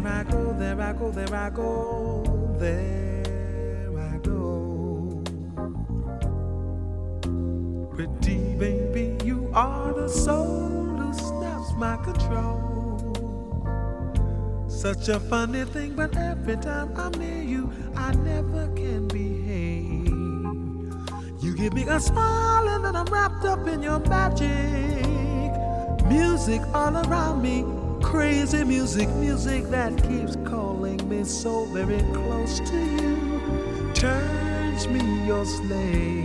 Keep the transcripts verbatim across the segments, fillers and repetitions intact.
There I go, there I go, there I go, there I go. Pretty baby, you are the soul who snaps my control. Such a funny thing, but every time I'm near you, I never can behave. You give me a smile and then I'm wrapped up in your magic. Music all around me, crazy music, music that keeps calling me so very close to you. Turns me your slave.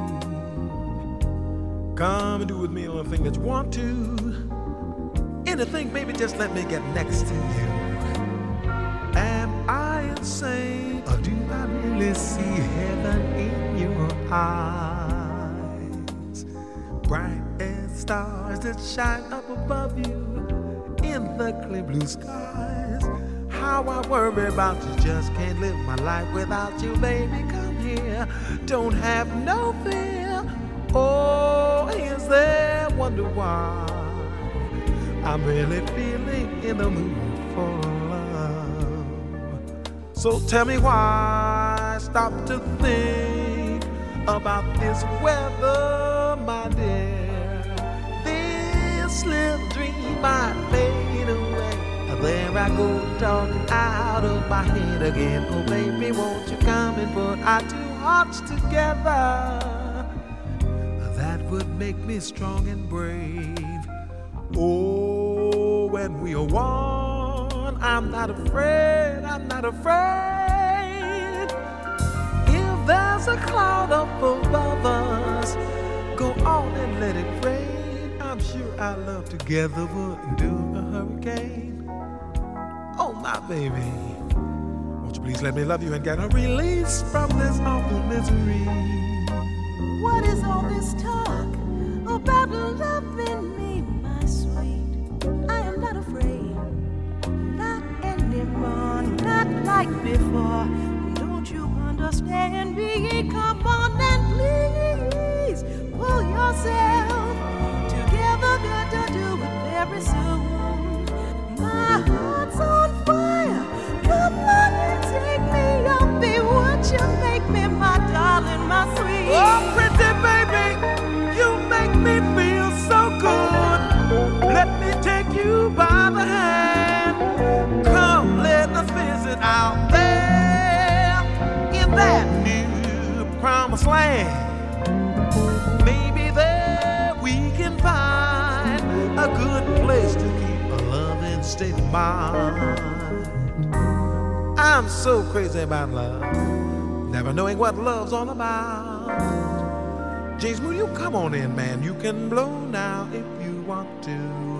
Come and do with me anything that you want to. Anything, baby, just let me get next to you. Am I insane, or do I really see heaven in your eyes? Bright as stars that shine up above you in the clear blue skies. How I worry about you, just can't live my life without you, baby. Come here, don't have no fear. Oh, is there wonder why I'm really feeling in the mood for love? So tell me why, stop to think about this weather, my dear. This little dream might fade away. There I go, talking out of my head again. Oh baby, won't you come and put our two hearts together? That would make me strong and brave. Oh, when we are one, I'm not afraid, I'm not afraid. If there's a cloud up above us, go on and let it rain. I'm sure our love together would endure a hurricane. Oh, my baby, won't you please let me love you and get a release from this awful misery? What is all this talk about loving me, my sweet? I am not afraid, not anymore, not like before. Don't you understand me? Come on and please pull yourself together, got to do it very soon. My heart's on fire, come on and take me up, be what you make me, my darling, my sweet. Oh, pretty baby, you make me feel so good. Let me take you by the hand. Come, let us visit out there in that new promised land. Maybe there we can find a good place to keep a loving state of mind. I'm so crazy about love, never knowing what love's all about. James Moody, you come on in, man. You can blow now if you want to.